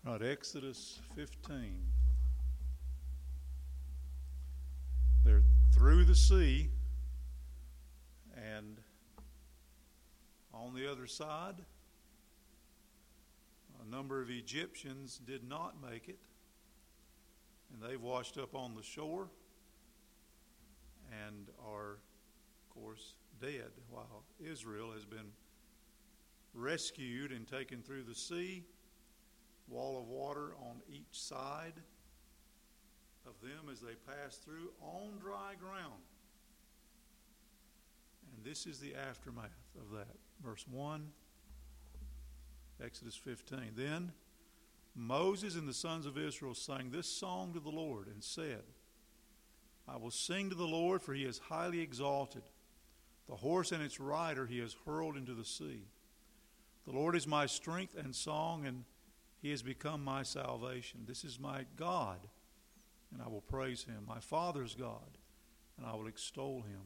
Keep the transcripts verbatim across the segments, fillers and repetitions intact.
Right, Exodus fifteen. They're through the sea, and on the other side, a number of Egyptians did not make it, and they've washed up on the shore and are, of course, dead, while Israel has been rescued and taken through the sea, wall of water on each side of them as they pass through on dry ground. And this is the aftermath of that. Verse one, Exodus fifteen. Then Moses and the sons of Israel sang this song to the Lord and said, I will sing to the Lord, for he is highly exalted. The horse and its rider he has hurled into the sea. The Lord is my strength and song, and he has become my salvation. This is my God, and I will praise him. My Father's God, and I will extol him.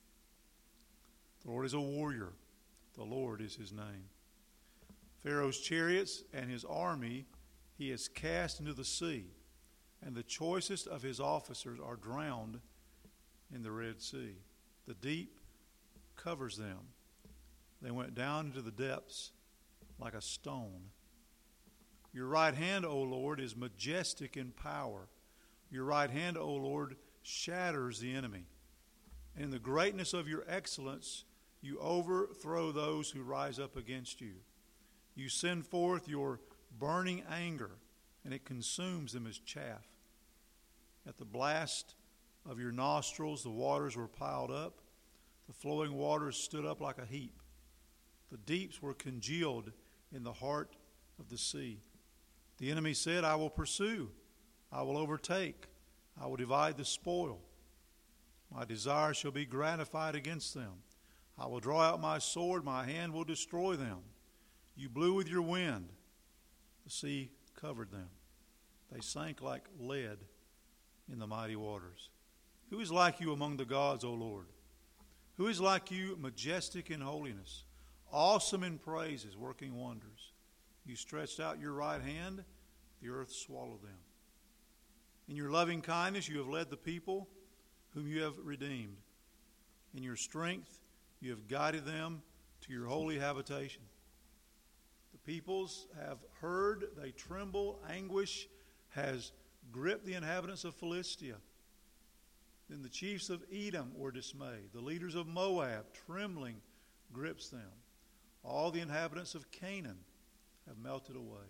The Lord is a warrior. The Lord is his name. Pharaoh's chariots and his army he has cast into the sea, and the choicest of his officers are drowned in the Red Sea. The deep covers them. They went down into the depths like a stone. Your right hand, O Lord, is majestic in power. Your right hand, O Lord, shatters the enemy. And in the greatness of your excellence, you overthrow those who rise up against you. You send forth your burning anger, and it consumes them as chaff. At the blast of your nostrils, the waters were piled up. The flowing waters stood up like a heap. The deeps were congealed in the heart of the sea. The enemy said, I will pursue. I will overtake. I will divide the spoil. My desire shall be gratified against them. I will draw out my sword. My hand will destroy them. You blew with your wind. The sea covered them. They sank like lead in the mighty waters. Who is like you among the gods, O Lord? Who is like you, majestic in holiness, awesome in praises, working wonders? You stretched out your right hand, the earth swallowed them. In your loving kindness you have led the people whom you have redeemed. In your strength you have guided them to your holy habitation. The peoples have heard, they tremble, anguish has gripped the inhabitants of Philistia. Then the chiefs of Edom were dismayed. The leaders of Moab, trembling, grips them. All the inhabitants of Canaan have melted away.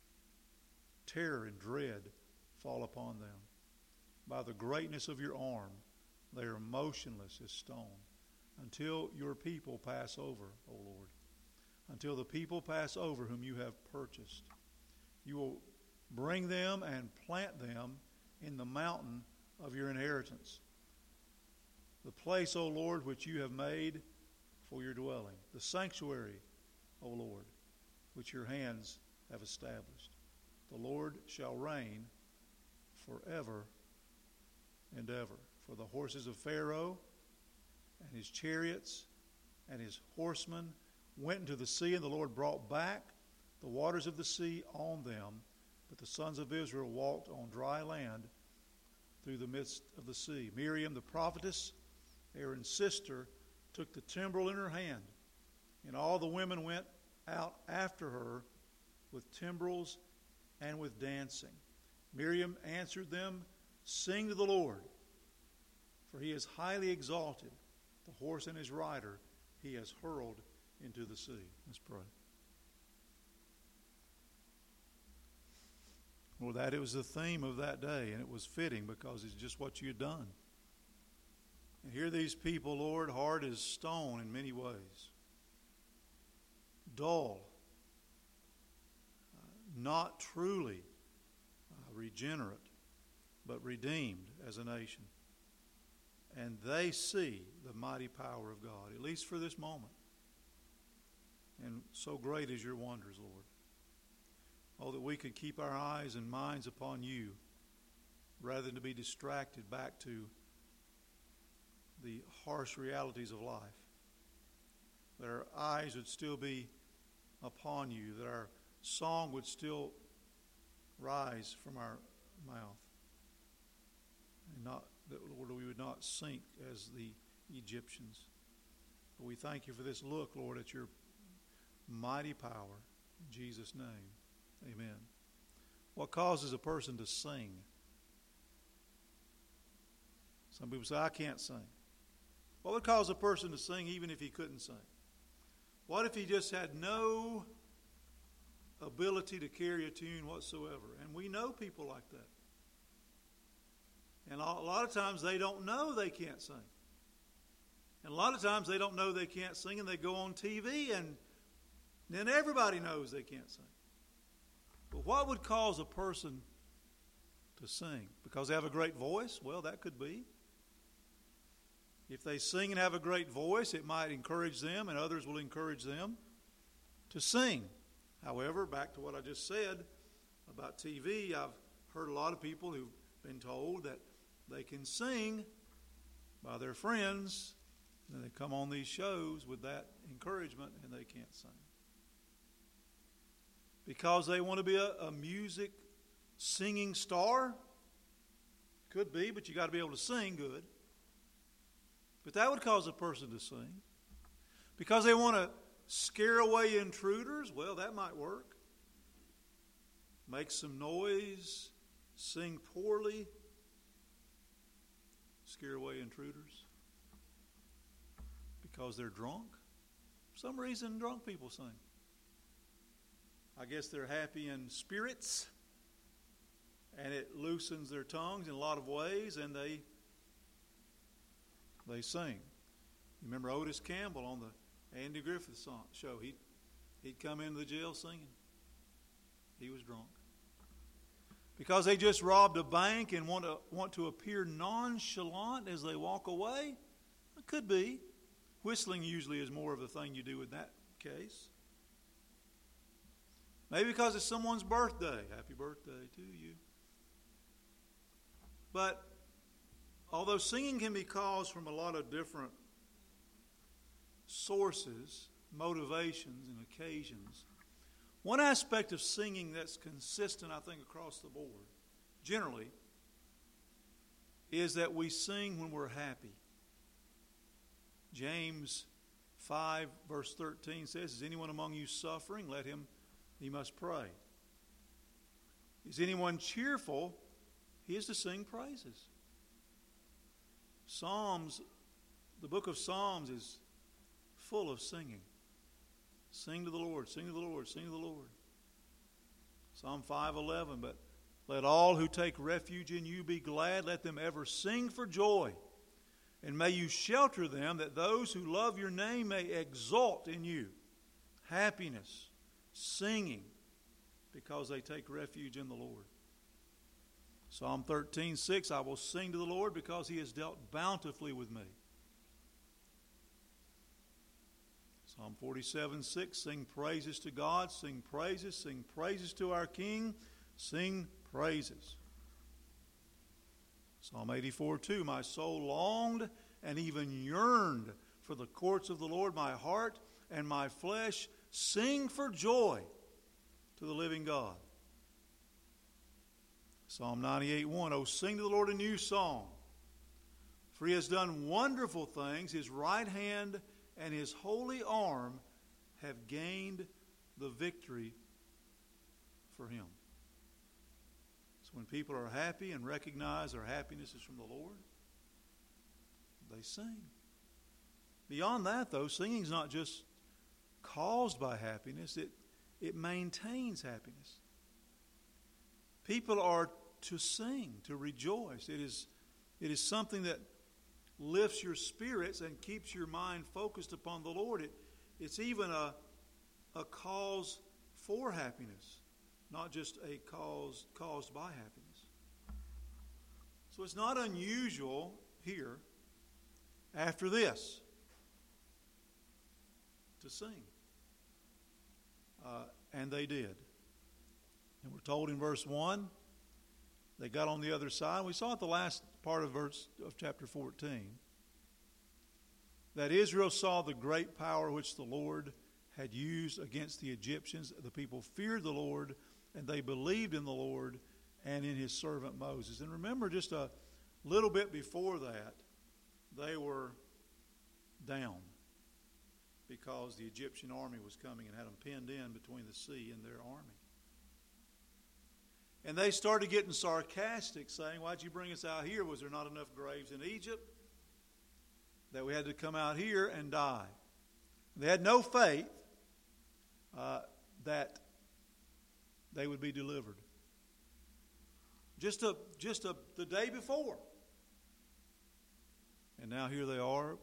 Terror and dread fall upon them. By the greatness of your arm, they are motionless as stone, until your people pass over, O Lord. Until the people pass over whom you have purchased. You will bring them and plant them in the mountain of your inheritance, the place, O Lord, which you have made for your dwelling, the sanctuary, O Lord, which your hands have established. The Lord shall reign forever and ever. For the horses of Pharaoh and his chariots and his horsemen went into the sea, and the Lord brought back the waters of the sea on them. But the sons of Israel walked on dry land through the midst of the sea. Miriam, the prophetess, Aaron's sister, took the timbrel in her hand, and all the women went out after her with timbrels and with dancing. Miriam answered them, Sing to the Lord, for he is highly exalted. The horse and his rider he has hurled into the sea. Let's pray. Well, that it was the theme of that day, and it was fitting because it's just what you had done. And here these people, Lord, hard as stone in many ways, dull, uh, not truly uh, regenerate, but redeemed as a nation. And they see the mighty power of God, at least for this moment. And so great is your wonders, Lord. Oh, that we could keep our eyes and minds upon you rather than to be distracted back to the harsh realities of life. That our eyes would still be upon you, that our song would still rise from our mouth. And not that, Lord, we would not sink as the Egyptians. But we thank you for this look, Lord, at your mighty power. In Jesus' name, amen. What causes a person to sing? Some people say, I can't sing. What would cause a person to sing even if he couldn't sing? What if he just had no ability to carry a tune whatsoever? And we know people like that. And a lot of times they don't know they can't sing. And a lot of times they don't know they can't sing, and they go on T V and then everybody knows they can't sing. But what would cause a person to sing? Because they have a great voice? Well, that could be. If they sing and have a great voice, it might encourage them, and others will encourage them to sing. However, back to what I just said about T V, I've heard a lot of people who've been told that they can sing by their friends, and they come on these shows with that encouragement, and they can't sing. Because they want to be a, a music singing star? Could be, but you got to be able to sing good. But that would cause a person to sing. Because they want to scare away intruders? Well, that might work. Make some noise, sing poorly, scare away intruders. Because they're drunk? For some reason, drunk people sing. I guess they're happy in spirits, and it loosens their tongues in a lot of ways, and they they sing. You remember Otis Campbell on the Andy Griffith song, show? He'd, he'd come into the jail singing. He was drunk. Because they just robbed a bank and want to, want to appear nonchalant as they walk away? It could be. Whistling usually is more of the thing you do in that case. Maybe because it's someone's birthday. Happy birthday to you. But although singing can be caused from a lot of different sources, motivations, and occasions, one aspect of singing that's consistent, I think, across the board, generally, is that we sing when we're happy. James five, verse thirteen says, is anyone among you suffering? Let him, he must pray. Is anyone cheerful? He is to sing praises. Psalms, the book of Psalms is full of singing. Sing to the Lord, sing to the Lord, sing to the Lord. Psalm five eleven, but let all who take refuge in you be glad. Let them ever sing for joy. And may you shelter them, that those who love your name may exult in you. Happiness, singing, because they take refuge in the Lord. Psalm thirteen six, I will sing to the Lord because he has dealt bountifully with me. Psalm forty-seven six, sing praises to God, sing praises, sing praises to our King, sing praises. Psalm eighty-four two, my soul longed and even yearned for the courts of the Lord. My heart and my flesh sing for joy to the living God. Psalm ninety-eight one, oh, sing to the Lord a new song, for he has done wonderful things. His right hand and his holy arm have gained the victory for him. When people are happy and recognize their happiness is from the Lord, they sing. Beyond that, though, singing is not just caused by happiness, it, it maintains happiness. People are to sing, to rejoice. It is, it is something that lifts your spirits and keeps your mind focused upon the Lord. It, it's even a, a cause for happiness. Not just a cause caused by happiness. So it's not unusual here, after this, to sing. Uh, and they did. And we're told in verse one, they got on the other side. We saw at the last part of verse of chapter fourteen, that Israel saw the great power which the Lord had used against the Egyptians. The people feared the Lord and they believed in the Lord and in his servant Moses. And remember, just a little bit before that, they were down because the Egyptian army was coming and had them pinned in between the sea and their army. And they started getting sarcastic, saying, "Why'd you bring us out here? Was there not enough graves in Egypt that we had to come out here and die?" They had no faith uh, that they would be delivered. Just a, just a, the day before. And now here they are,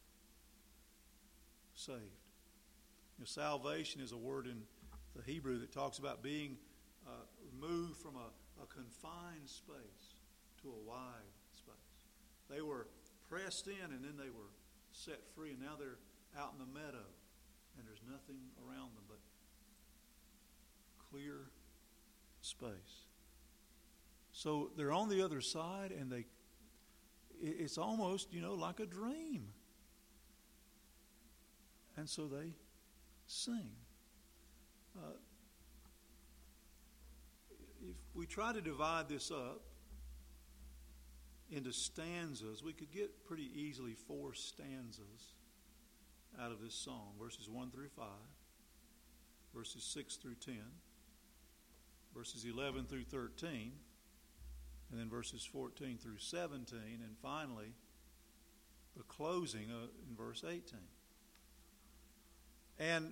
saved. You know, salvation is a word in the Hebrew that talks about being uh, removed from a, a confined space to a wide space. They were pressed in and then they were set free, and now they're out in the meadow and there's nothing around them but clear space. So they're on the other side, and they it's almost, you know, like a dream. And so they sing. Uh, if we try to divide this up into stanzas, we could get pretty easily four stanzas out of this song. Verses one through five, verses six through ten, verses eleven through thirteen, and then verses fourteen through seventeen, and finally the closing uh, in verse eighteen. And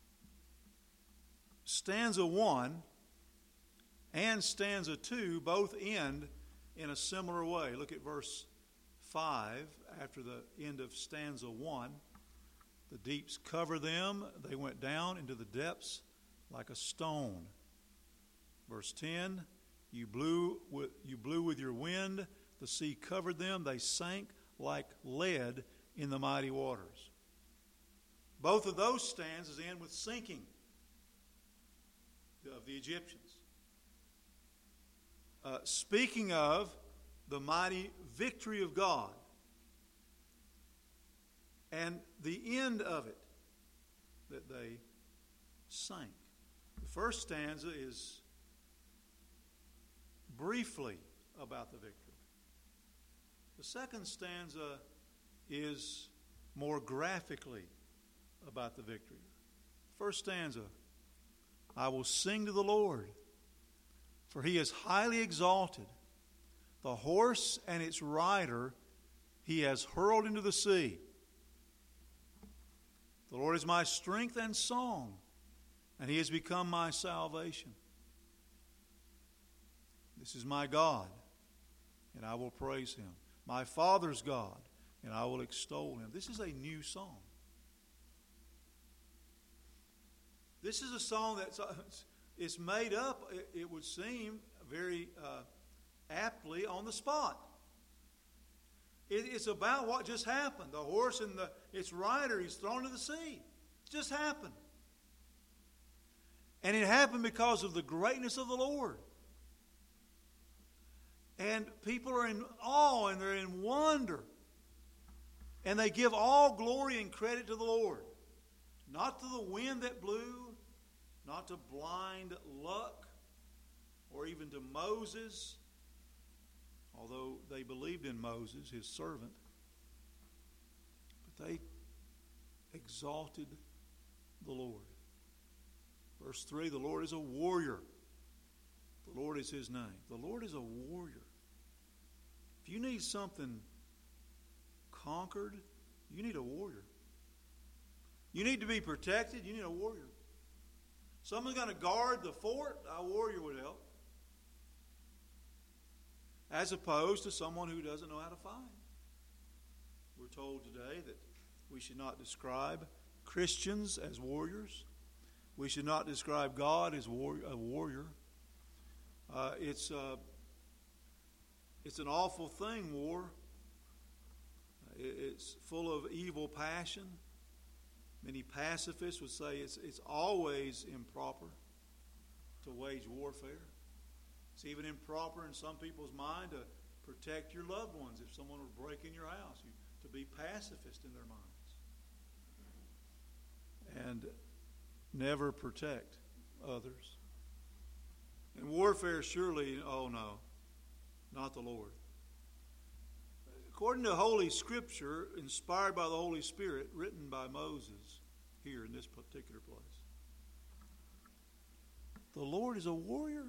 stanza one and stanza two both end in a similar way. Look at verse five after the end of stanza one. The deeps cover them. They went down into the depths like a stone. Verse ten, you blew with, you blew with your wind. The sea covered them. They sank like lead in the mighty waters. Both of those stanzas end with sinking of the Egyptians. Uh, speaking of the mighty victory of God and the end of it, that they sank. The first stanza is briefly about the victory. The second stanza is more graphically about the victory. First stanza, I will sing to the Lord, for he is highly exalted. The horse and its rider he has hurled into the sea. The Lord is my strength and song, and he has become my salvation. This is my God, and I will praise him. My Father's God, and I will extol him. This is a new song. This is a song that's it's made up, it would seem, very uh, aptly on the spot. It, it's about what just happened. The horse and the, its rider, he's thrown into the sea. It just happened. And it happened because of the greatness of the Lord. And people are in awe and they're in wonder. And they give all glory and credit to the Lord. Not to the wind that blew, not to blind luck, or even to Moses, although they believed in Moses, his servant. But they exalted the Lord. Verse three, the Lord is a warrior. The Lord is his name. The Lord is a warrior. If you need something conquered, you need a warrior. You need to be protected, you need a warrior. Someone's going to guard the fort, a warrior would help. As opposed to someone who doesn't know how to fight. We're told today that we should not describe Christians as warriors. We should not describe God as war- a warrior. Uh, it's, uh, it's an awful thing, war. It's full of evil passion. Many pacifists would say it's, it's always improper to wage warfare. It's even improper in some people's mind to protect your loved ones if someone were breaking your house. You, to be pacifist in their minds. And never protect others. And warfare surely, oh no, not the Lord. According to Holy Scripture, inspired by the Holy Spirit, written by Moses here in this particular place, the Lord is a warrior.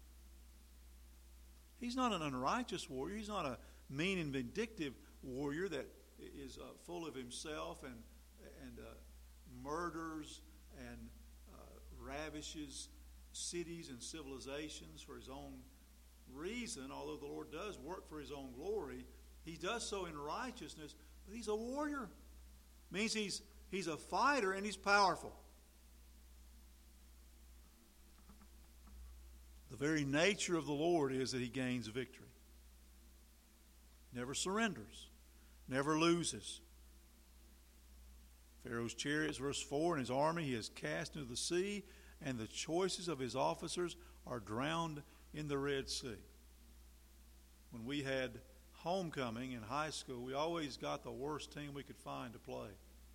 He's not an unrighteous warrior. He's not a mean and vindictive warrior that is uh, full of himself and, and uh, murders and uh, ravishes cities and civilizations for his own reason. Although the Lord does work for his own glory, he does so in righteousness. But he's a warrior. Means he's he's a fighter and he's powerful. The very nature of the Lord is that he gains victory. Never surrenders. Never loses. Pharaoh's chariots, verse four, and his army he has cast into the sea, and the choices of his officers are drowned in the Red Sea. When we had homecoming in high school, we always got the worst team we could find to play.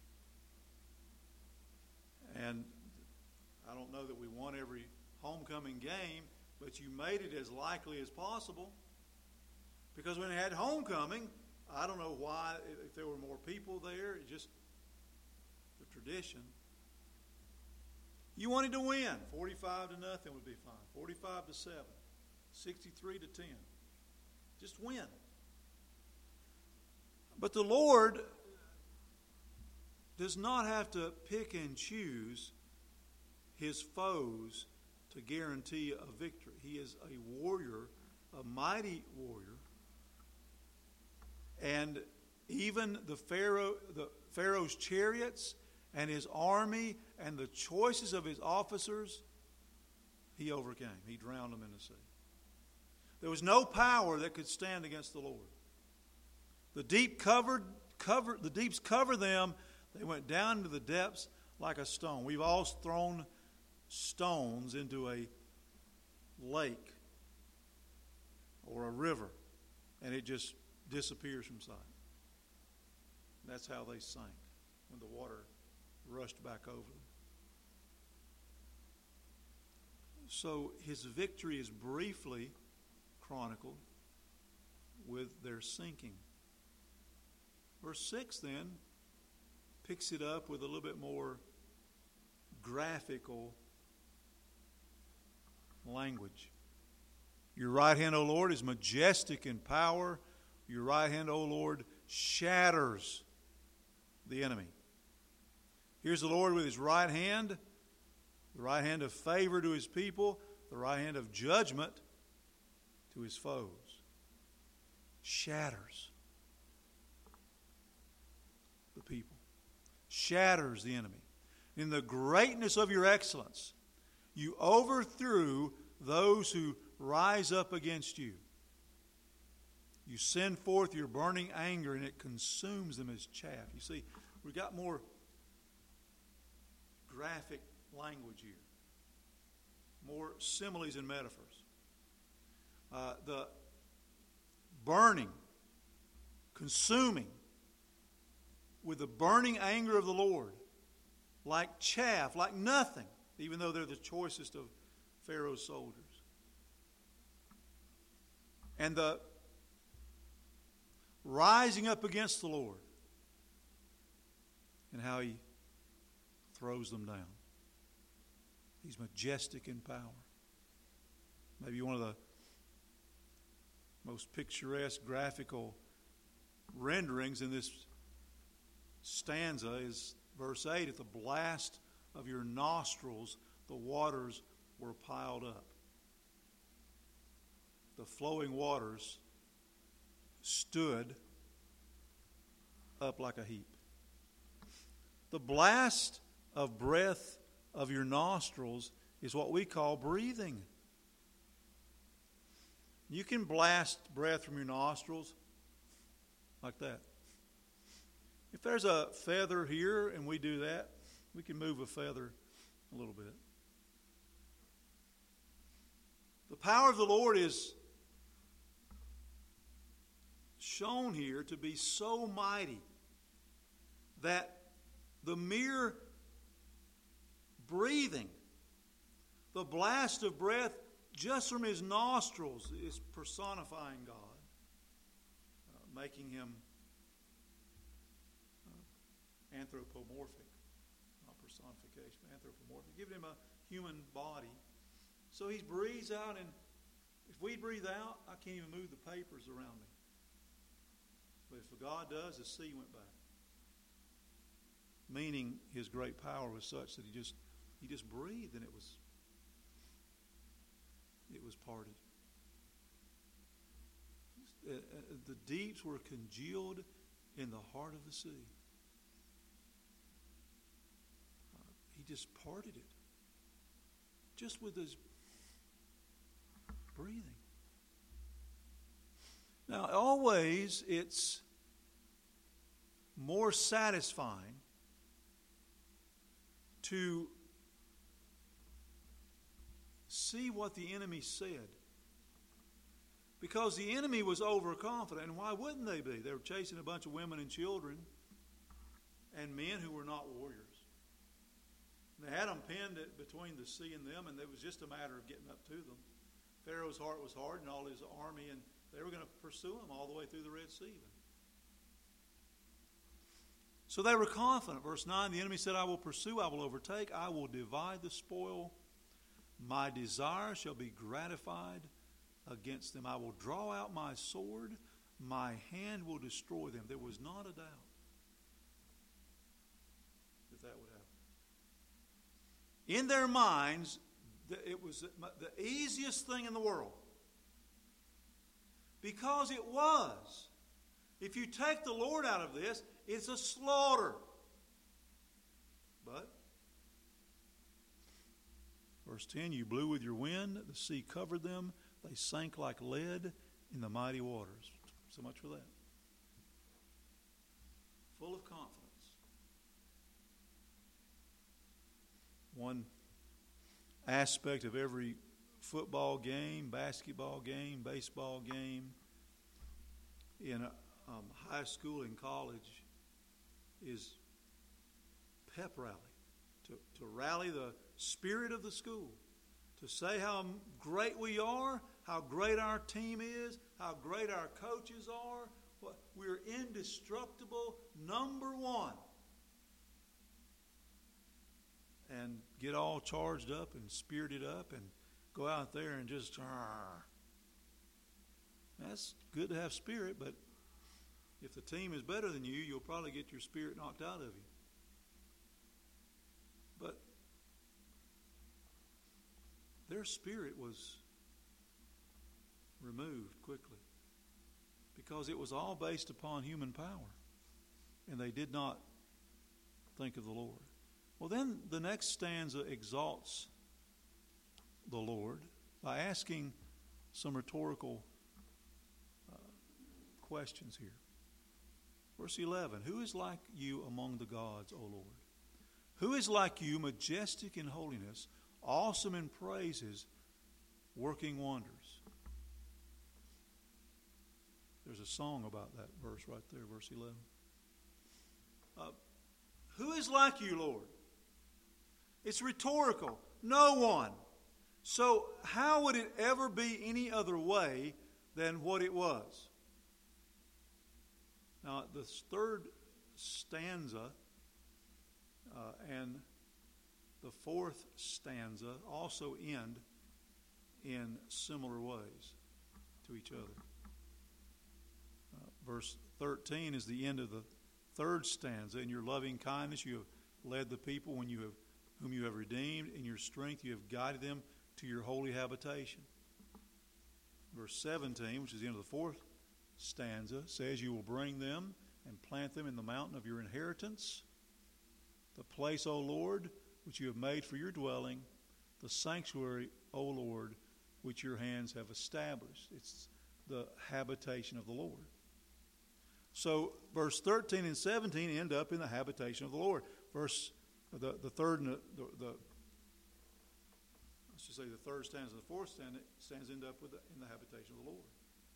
And I don't know that we won every homecoming game, but you made it as likely as possible. Because when it had homecoming, I don't know why, if there were more people there, it just, the tradition. You wanted to win. forty-five to nothing would be fine. forty-five to seven. sixty-three to ten. Just win. But the Lord does not have to pick and choose his foes to guarantee a victory. He is a warrior, a mighty warrior. And even the Pharaoh, the Pharaoh's chariots and his army and the choices of his officers, he overcame. He drowned them in the sea. There was no power that could stand against the Lord. The deep covered, cover, the deeps cover them. They went down into the depths like a stone. We've all thrown stones into a lake or a river, and it just disappears from sight. That's how they sank when the water rushed back over them. So his victory is briefly chronicled with their sinking. Verse six then picks it up with a little bit more graphical language. Your right hand, O Lord, is majestic in power. Your right hand, O Lord, shatters the enemy. Here's the Lord with his right hand, the right hand of favor to his people, the right hand of judgment to his foes. Shatters the people. Shatters the enemy. In the greatness of your excellence, you overthrew those who rise up against you. You send forth your burning anger, and it consumes them as chaff. You see, we've got more graphic language here. More similes and metaphors. Uh, the burning, consuming, with the burning anger of the Lord, like chaff, like nothing, even though they're the choicest of Pharaoh's soldiers. And the rising up against the Lord, and how he throws them down. He's majestic in power. Maybe one of the most picturesque graphical renderings in this stanza is verse eight. At the blast of your nostrils, the waters were piled up. The flowing waters stood up like a heap. The blast of breath of your nostrils is what we call breathing. You can blast breath from your nostrils like that. If there's a feather here and we do that, we can move a feather a little bit. The power of the Lord is shown here to be so mighty that the mere breathing, the blast of breath just from his nostrils is personifying God, uh, making him uh, anthropomorphic, not personification, but anthropomorphic, giving him a human body. So he breathes out, and if we breathe out, I can't even move the papers around me. But if God does, the sea went back. Meaning his great power was such that he just he just breathed and it was it was parted. Uh, uh, the deeps were congealed in the heart of the sea. Uh, he just parted it. Just with his breathing. Now, always it's more satisfying to see what the enemy said. Because the enemy was overconfident. And why wouldn't they be? They were chasing a bunch of women and children and men who were not warriors. They had them pinned between the sea and them, and it was just a matter of getting up to them. Pharaoh's heart was hardened, all his army, and they were going to pursue him all the way through the Red Sea even. So they were confident. Verse nine, the enemy said, I will pursue, I will overtake, I will divide the spoil. My desire shall be gratified against them. I will draw out my sword, my hand will destroy them. There was not a doubt that that would happen. In their minds, it was the easiest thing in the world. Because it was. If you take the Lord out of this, it's a slaughter. But, verse ten, you blew with your wind, the sea covered them, they sank like lead in the mighty waters. So much for that. Full of confidence. One aspect of every football game, basketball game, baseball game, in um, high school and college is pep rally. To, to rally the spirit of the school. To say how great we are, how great our team is, how great our coaches are. What, we're indestructible, number one. And get all charged up and spirited up and go out there and just, argh. That's good to have spirit, but if the team is better than you, you'll probably get your spirit knocked out of you. But their spirit was removed quickly because it was all based upon human power, and they did not think of the Lord. Well, then the next stanza exalts the Lord by asking some rhetorical uh, questions here. Verse eleven, who is like you among the gods, O Lord? Who is like you, majestic in holiness, awesome in praises, working wonders? There's a song about that verse right there, verse eleven. Uh, who is like you, Lord? It's rhetorical. No one. So how would it ever be any other way than what it was? Now, the third stanza uh, and the fourth stanza also end in similar ways to each other. Uh, verse thirteen is the end of the third stanza. In your loving kindness you have led the people when you have whom you have redeemed. In your strength you have guided them to your holy habitation. Verse seventeen, which is the end of the fourth stanza, says you will bring them and plant them in the mountain of your inheritance, the place, O Lord, which you have made for your dwelling, the sanctuary, O Lord, which your hands have established. It's the habitation of the Lord. So verse thirteen and seventeen end up in the habitation of the Lord. Verse the, the third and the, the, the let's just say the third stanza and the fourth stanza, stanza end up with the, in the habitation of the Lord.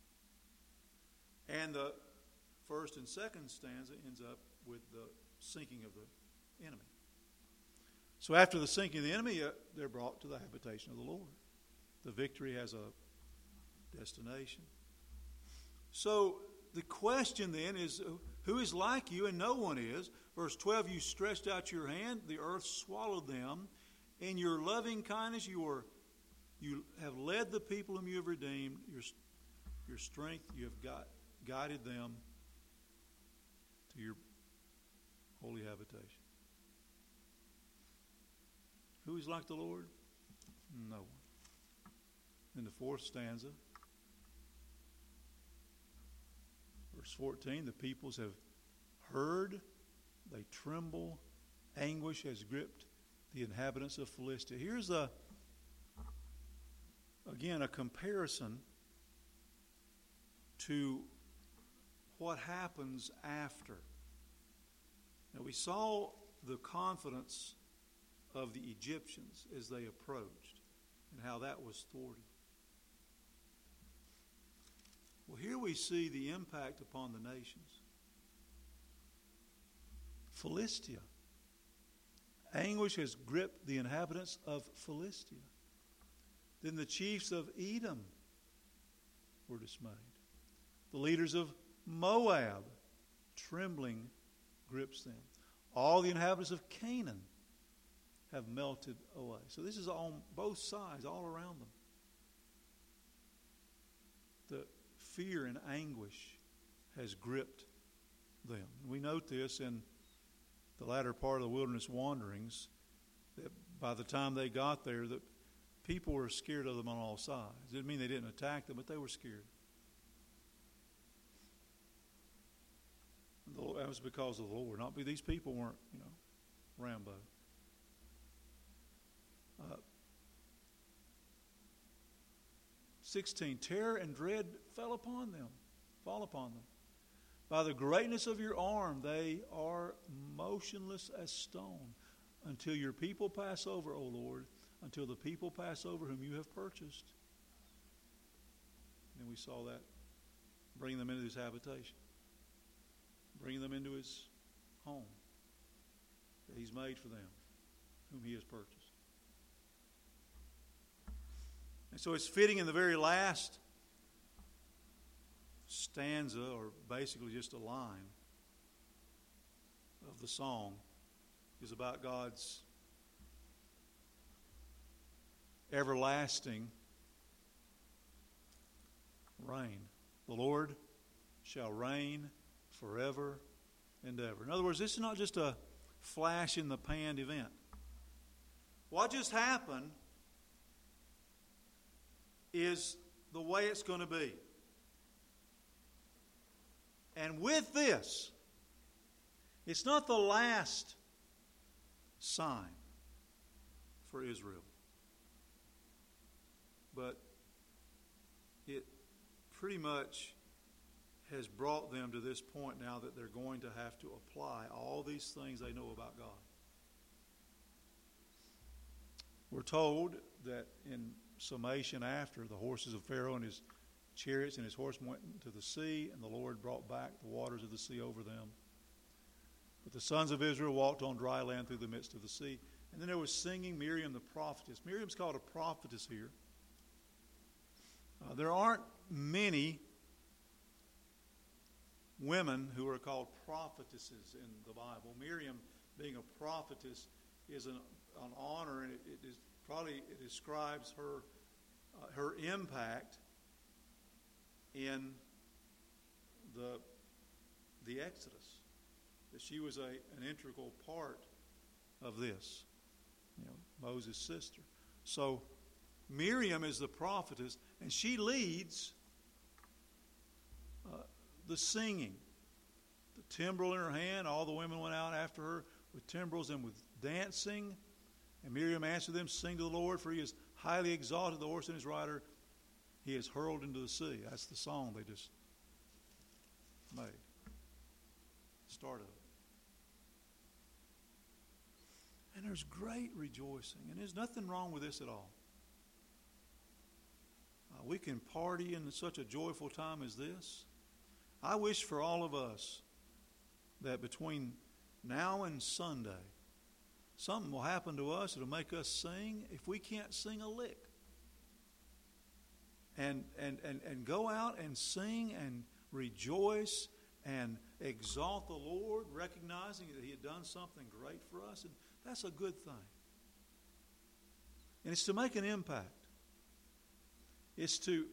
And the first and second stanza ends up with the sinking of the enemy. So after the sinking of the enemy, uh, they're brought to the habitation of the Lord. The victory has a destination. So the question then is, who is like you? And no one is. Verse twelve, you stretched out your hand, the earth swallowed them. In your loving kindness you are, you have led the people whom you have redeemed. Your, your strength, you have got, guided them to your holy habitation. Who is like the Lord? No one. In the fourth stanza, verse fourteen, the peoples have heard, they tremble, anguish has gripped the inhabitants of Philistia. Here's a, again, a comparison to what happens after. Now, we saw the confidence of the Egyptians as they approached and how that was thwarted. Well, here we see the impact upon the nations. Philistia. Anguish has gripped the inhabitants of Philistia. Then the chiefs of Edom were dismayed. The leaders of Moab, trembling, grips them. All the inhabitants of Canaan have melted away. So this is on both sides, all around them. The fear and anguish has gripped them. We note this in the latter part of the wilderness wanderings, that by the time they got there, that people were scared of them on all sides. It didn't mean they didn't attack them, but they were scared. That was because of the Lord. Not these people weren't, you know, Rambo. Uh, sixteen, terror and dread fell upon them, fall upon them. By the greatness of your arm, they are motionless as stone until your people pass over, O Lord, until the people pass over whom you have purchased. And we saw that, bringing them into his habitation, bringing them into his home that he's made for them, whom he has purchased. And so it's fitting in the very last stanza, or basically just a line of the song, is about God's everlasting reign. The Lord shall reign forever and ever. In other words, this is not just a flash in the pan event. What just happened is the way it's going to be. And with this, it's not the last sign for Israel, but it pretty much has brought them to this point now that they're going to have to apply all these things they know about God. We're told that in summation after, the horses of Pharaoh and his chariots and his horsemen went into the sea, and the Lord brought back the waters of the sea over them. But the sons of Israel walked on dry land through the midst of the sea. And then there was singing Miriam the prophetess. Miriam's called a prophetess here. Uh, there aren't many women who are called prophetesses in the Bible. Miriam, being a prophetess, is an, an honor, and it, it is probably it describes her uh, her impact in the the Exodus. That she was a an integral part of this. You know, Moses' sister. So Miriam is the prophetess, and she leads uh, the singing. The timbrel in her hand, all the women went out after her with timbrels and with dancing. And Miriam answered them, "Sing to the Lord, for he is highly exalted, the horse and his rider he is hurled into the sea." That's the song they just made. Start of it. And there's great rejoicing. And there's nothing wrong with this at all. Uh, we can party in such a joyful time as this. I wish for all of us that between now and Sunday, something will happen to us that'll make us sing if we can't sing a lick. and, and, and, and go out and sing and rejoice and exalt the Lord, recognizing that He had done something great for us. And that's a good thing. And it's to make an impact. It's to,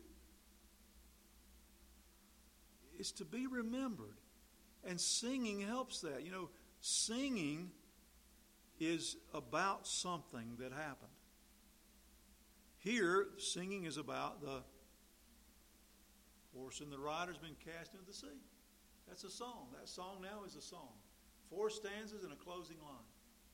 it's to be remembered. And singing helps that. You know, singing is about something that happened. Here, singing is about the horse and the rider's been cast into the sea. That's a song. That song now is a song. Four stanzas and a closing line.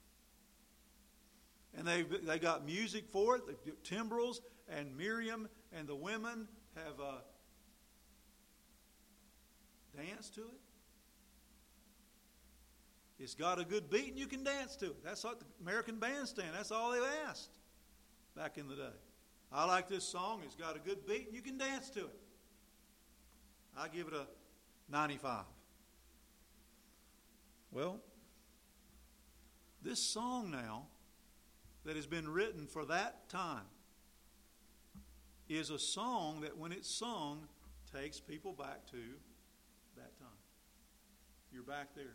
And they they got music for it, the timbrels, and Miriam and the women have uh, danced to it. It's got a good beat and you can dance to it. That's what the American Bandstand, that's all they asked back in the day. I like this song. It's got a good beat and you can dance to it. I give it a ninety-five. Well, this song now that has been written for that time is a song that when it's sung takes people back to that time. You're back there.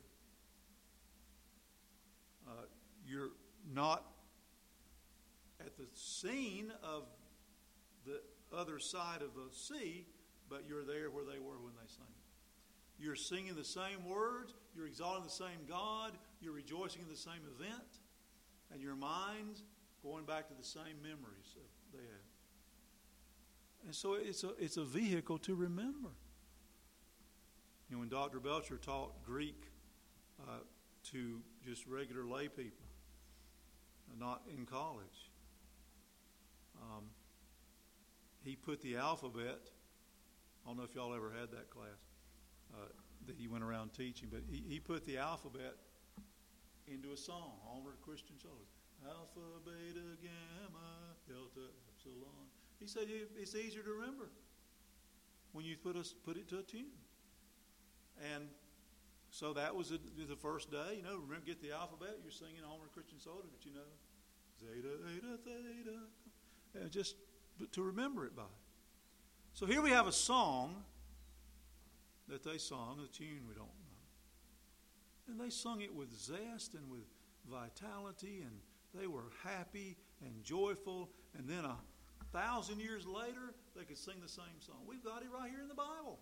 Uh, you're not at the scene of the other side of the sea, but you're there where they were when they sang it. You're singing the same words, you're exalting the same God, you're rejoicing in the same event, and your mind's going back to the same memories that they had. And so it's a, it's a vehicle to remember. You know, when Doctor Belcher taught Greek uh, to just regular lay people, not in college, um, he put the alphabet, I don't know if y'all ever had that class, uh, that he went around teaching, but he, he put the alphabet into a song, Onward Christian Soldiers. Alpha, Beta, Gamma, Delta, Epsilon. He said it's easier to remember when you put, us, put it to a tune. And so that was the first day. You know, remember, get the alphabet. You're singing Onward Christian Soldier, but you know, Zeta, Eta, Theta. And just to remember it by. So here we have a song that they sung, a tune we don't know. And they sung it with zest and with vitality, and they were happy and joyful. And then a thousand years later, they could sing the same song. We've got it right here in the Bible.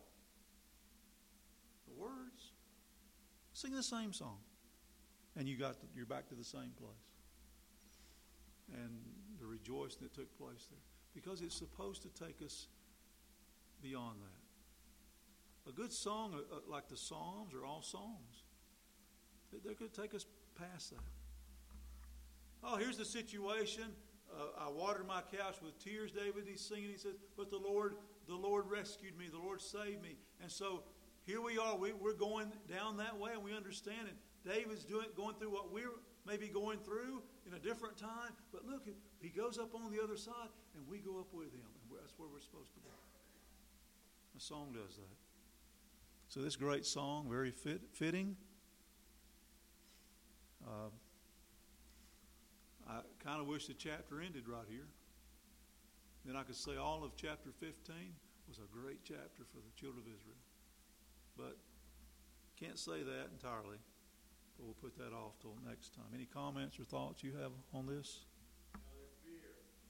The words. Sing the same song. And you got the, you're back to the same place. And the rejoicing that took place there. Because it's supposed to take us beyond that. A good song, uh, like the Psalms, are all songs. They're going to take us past that. Oh, here's the situation. Uh, I watered my couch with tears, David. He's singing. He says, but the Lord, the Lord rescued me. The Lord saved me. And so here we are. We, we're going down that way, and we understand it. David's doing, going through what we're maybe going through in a different time. But look, he goes up on the other side, and we go up with him. And that's where we're supposed to be. The song does that. So this great song, very fit, fitting. Uh, I kind of wish the chapter ended right here. Then I could say all of chapter fifteen was a great chapter for the children of Israel. But can't say that entirely. But we'll put that off till next time. Any comments or thoughts you have on this?